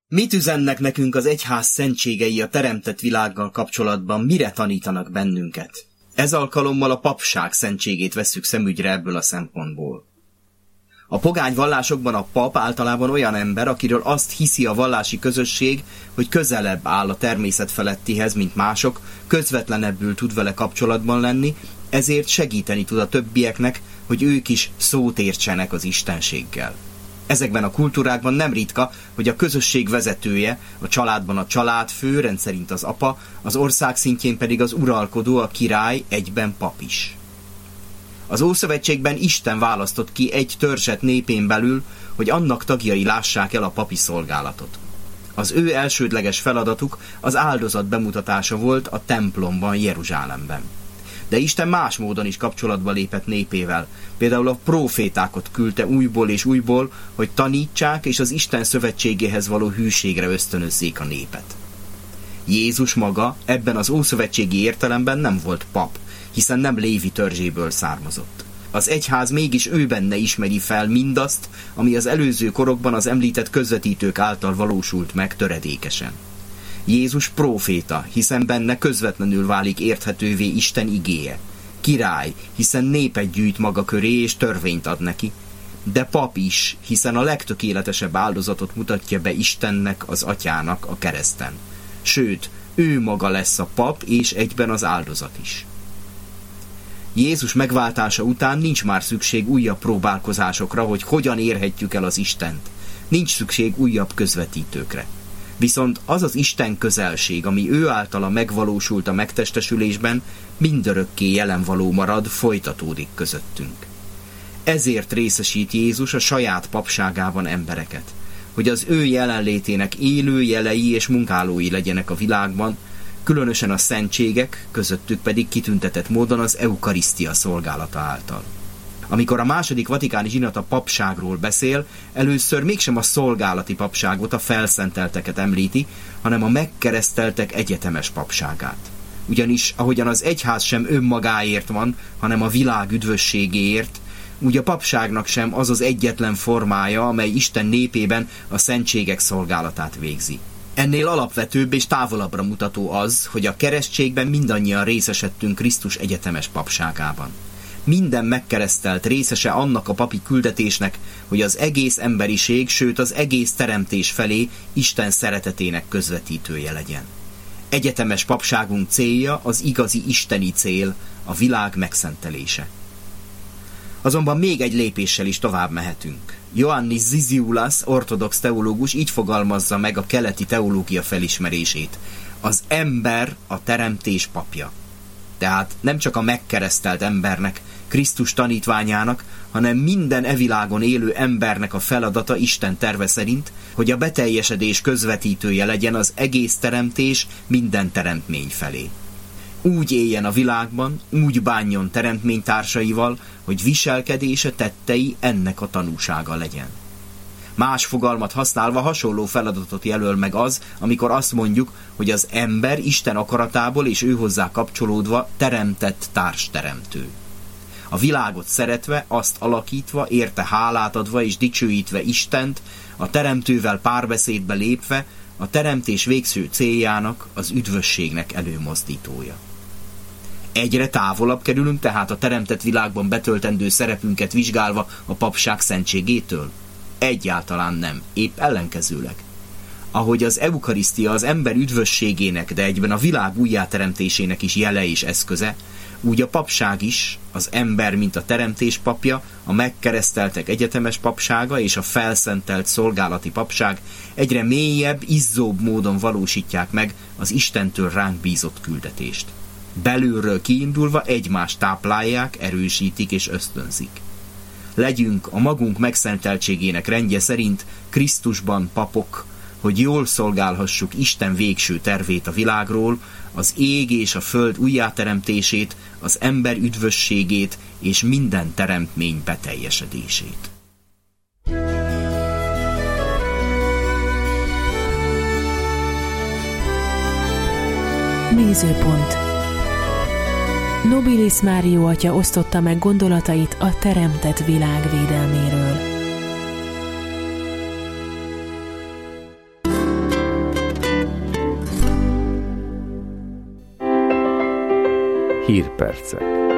Mit üzennek nekünk az egyház szentségei a teremtett világgal kapcsolatban, mire tanítanak bennünket? Ez alkalommal a papság szentségét vesszük szemügyre ebből a szempontból. A pogány vallásokban a pap általában olyan ember, akiről azt hiszi a vallási közösség, hogy közelebb áll a természet felettihez, mint mások, közvetlenebbül tud vele kapcsolatban lenni, ezért segíteni tud a többieknek, hogy ők is szót értsenek az istenséggel. Ezekben a kultúrákban nem ritka, hogy a közösség vezetője, a családban a családfő, rendszerint az apa, az ország szintjén pedig az uralkodó, a király, egyben pap is. Az Ószövetségben Isten választott ki egy törzset népén belül, hogy annak tagjai lássák el a papi szolgálatot. Az ő elsődleges feladatuk az áldozat bemutatása volt a templomban, Jeruzsálemben. De Isten más módon is kapcsolatba lépett népével. Például a prófétákat küldte újból és újból, hogy tanítsák és az Isten szövetségéhez való hűségre ösztönözzék a népet. Jézus maga ebben az ószövetségi értelemben nem volt pap, hiszen nem Lévi törzséből származott. Az egyház mégis ő benne ismeri fel mindazt, ami az előző korokban az említett közvetítők által valósult meg töredékesen. Jézus próféta, hiszen benne közvetlenül válik érthetővé Isten igéje. Király, hiszen népet gyűjt maga köré és törvényt ad neki. De pap is, hiszen a legtökéletesebb áldozatot mutatja be Istennek, az Atyának a kereszten. Sőt, ő maga lesz a pap és egyben az áldozat is. Jézus megváltása után nincs már szükség újabb próbálkozásokra, hogy hogyan érhetjük el az Istent. Nincs szükség újabb közvetítőkre. Viszont az az Isten közelség, ami ő általa megvalósult a megtestesülésben, mindörökké jelenvaló marad, folytatódik közöttünk. Ezért részesít Jézus a saját papságában embereket, hogy az ő jelenlétének élő jelei és munkálói legyenek a világban, különösen a szentségek, közöttük pedig kitüntetett módon az eukarisztia szolgálata által. Amikor a második vatikáni zsinat a papságról beszél, először mégsem a szolgálati papságot, a felszentelteket említi, hanem a megkereszteltek egyetemes papságát. Ugyanis, ahogyan az egyház sem önmagáért van, hanem a világ üdvösségéért, úgy a papságnak sem az az egyetlen formája, amely Isten népében a szentségek szolgálatát végzi. Ennél alapvetőbb és távolabbra mutató az, hogy a keresztségben mindannyian részesedtünk Krisztus egyetemes papságában. Minden megkeresztelt részese annak a papi küldetésnek, hogy az egész emberiség, sőt az egész teremtés felé Isten szeretetének közvetítője legyen. Egyetemes papságunk célja az igazi isteni cél, a világ megszentelése. Azonban még egy lépéssel is tovább mehetünk. Ioannis Zizioulas, ortodox teológus így fogalmazza meg a keleti teológia felismerését. Az ember a teremtés papja. Tehát nem csak a megkeresztelt embernek, Krisztus tanítványának, hanem minden evilágon élő embernek a feladata Isten terve szerint, hogy a beteljesedés közvetítője legyen az egész teremtés minden teremtmény felé. Úgy éljen a világban, úgy bánjon teremtménytársaival, hogy viselkedése, tettei ennek a tanúsága legyen. Más fogalmat használva hasonló feladatot jelöl meg az, amikor azt mondjuk, hogy az ember Isten akaratából és ő hozzá kapcsolódva teremtett társteremtő. A világot szeretve, azt alakítva, érte hálát adva és dicsőítve Istent, a teremtővel párbeszédbe lépve, a teremtés végső céljának, az üdvösségnek előmozdítója. Egyre távolabb kerülünk tehát a teremtett világban betöltendő szerepünket vizsgálva a papság szentségétől? Egyáltalán nem, épp ellenkezőleg. Ahogy az eukarisztia az ember üdvösségének, de egyben a világ újjáteremtésének is jele és eszköze, úgy a papság is, az ember, mint a teremtés papja, a megkereszteltek egyetemes papsága és a felszentelt szolgálati papság egyre mélyebb, izzóbb módon valósítják meg az Istentől ránk bízott küldetést. Belülről kiindulva egymást táplálják, erősítik és ösztönzik. Legyünk a magunk megszenteltségének rendje szerint Krisztusban papok, hogy jól szolgálhassuk Isten végső tervét a világról, az ég és a föld újjáteremtését, az ember üdvösségét és minden teremtmény beteljesedését. Nézőpont. Nobilis Mário atya osztotta meg gondolatait a teremtett világ védelméről. Hírpercek.